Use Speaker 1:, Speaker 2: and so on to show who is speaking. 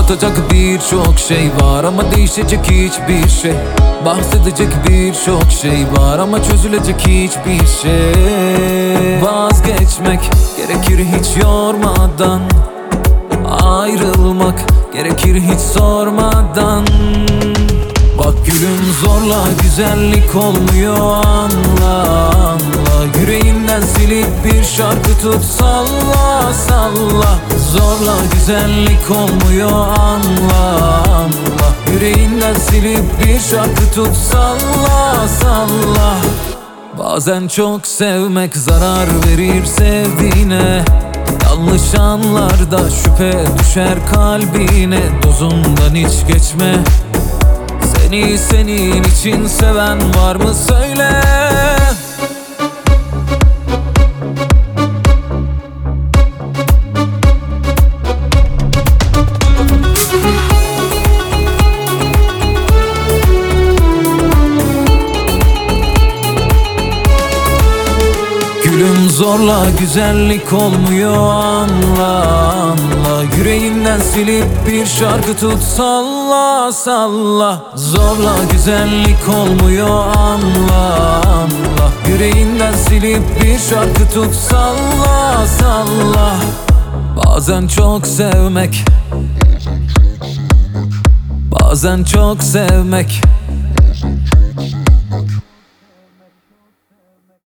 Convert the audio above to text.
Speaker 1: Anlatacak birçok şey var ama değişecek hiçbir şey. Bahsedecek birçok şey var ama çözülecek hiçbir şey. Vazgeçmek gerekir hiç yormadan, ayrılmak gerekir hiç sormadan. Bak gülüm, zorla güzellik olmuyor, anla anla. Yüreğinden silip bir şarkı tut, salla salla. Zorla güzellik olmuyor, anla anla. Yüreğinden silip bir şarkı tut, salla salla. Bazen çok sevmek zarar verir sevdiğine. Yanlış anlarda şüphe düşer kalbine. Dozundan hiç geçme. Seni senin için seven var mı söyle. Gülüm, zorla güzellik olmuyor, anla anla. Yüreğinden silip bir şarkı tut, salla salla. Zorla güzellik olmuyor, anla anla. Yüreğinden silip bir şarkı tut, salla salla. Bazen çok sevmek, bazen çok sevmek